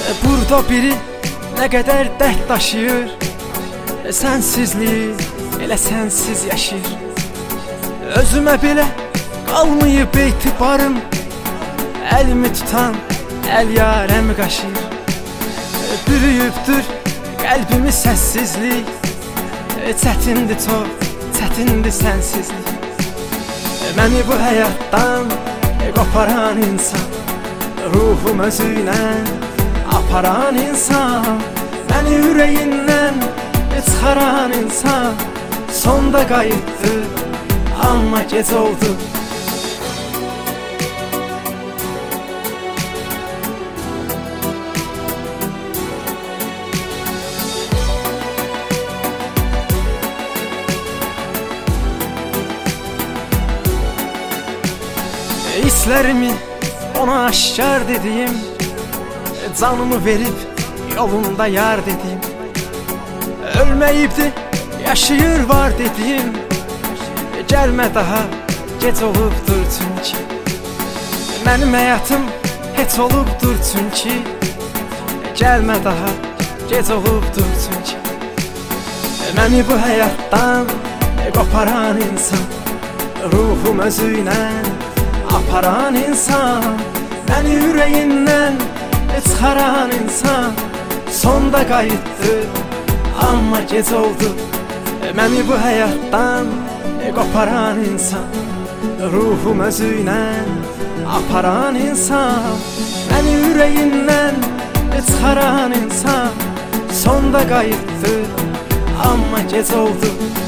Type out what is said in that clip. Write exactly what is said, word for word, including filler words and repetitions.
Burada biri nə qədər dərd daşıyır, sənsizlik elə sənsiz yaşayır. Özümə belə qalmayıb etibarım, əlimi tutan əl yarəmi qaşıyır. Bürüyübdür qəlbimi səssizlik, çətindir çox, çətindir sənsizlik. Məni bu həyatdan qoparan insan, ruhum özüylə aparan insan, məni ürəyindən çıxaran insan, sonda qayıtdı, amma gec oldu. Hislərimi ona aşkar dediyim, canımı verib yolunda yar dediyim, ölməyibdi, yaşayır var dediyim, gəlmə daha gec olubdur çünki, mənim həyatım heç olubdur çünki, gəlmə daha gec olubdur çünki. Məni bu həyatdan qoparan insan, ruhum özüylə aparan insan, məni ürəyindən çıxaran insan, sonda qayıtdı, amma gec oldu. Məni bu həyatdan qoparan insan, ruhum özüylə aparan insan, məni ürəyindən çıxaran insan, sonda qayıtdı, amma gec oldu.